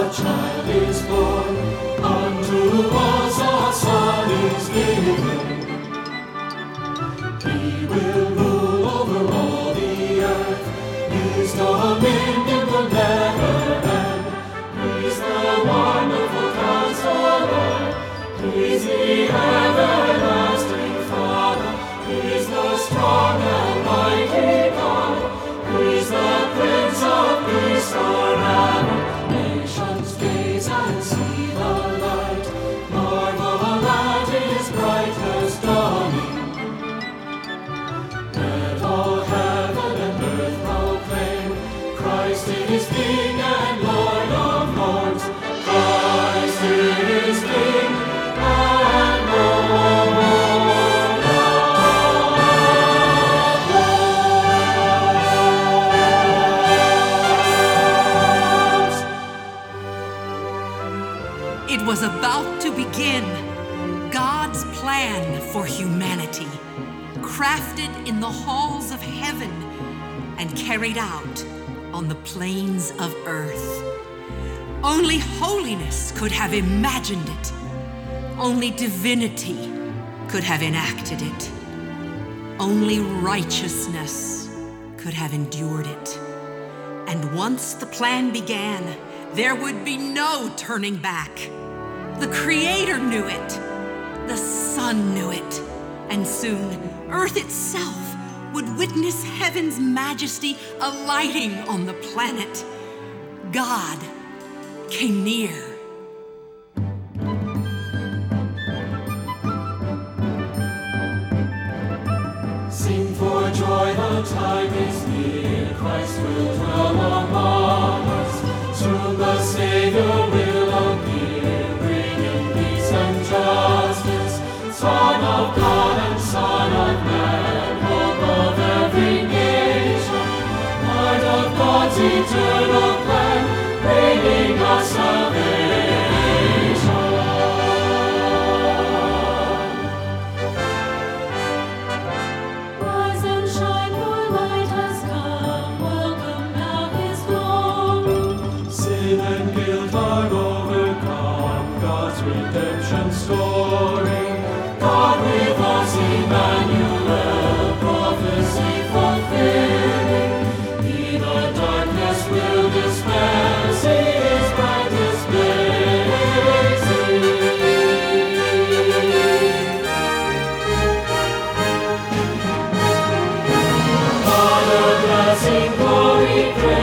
child is born, unto us a son is given. He will rule over all the earth. His dominion will never end. He's the wonderful Counselor. He's the everlasting Father. He's the strong and mighty God. He's the Prince of Peace forever. Nations gaze and see the light, marvel at His brightness dawning. Let all heaven and earth proclaim, Christ is King and Lord of lords. Christ is King and Lord of lords. It was about to begin. God's plan for humanity, crafted in the halls of heaven and carried out on the plains of earth. Only holiness could have imagined it. Only divinity could have enacted it. Only righteousness could have endured it. And once the plan began, there would be no turning back. The Creator knew it. The Son knew it. And soon, earth itself would witness heaven's majesty alighting on the planet. God came near. Sing for joy, the time is near. Christ will dwell among us. Soon the Savior will appear, bringing peace and justice. Son of God and Son of Man, hope of every nation, part of God's eternal plan, bringing us salvation. Rise and shine, your light has come. Welcome now His glory. Sin and guilt are overcome. God's redemption story. God with us, Emmanuel, prophecy fulfilling. He the darkness will dispel, see His brightest blazing. Honor, blessing, glory, praise.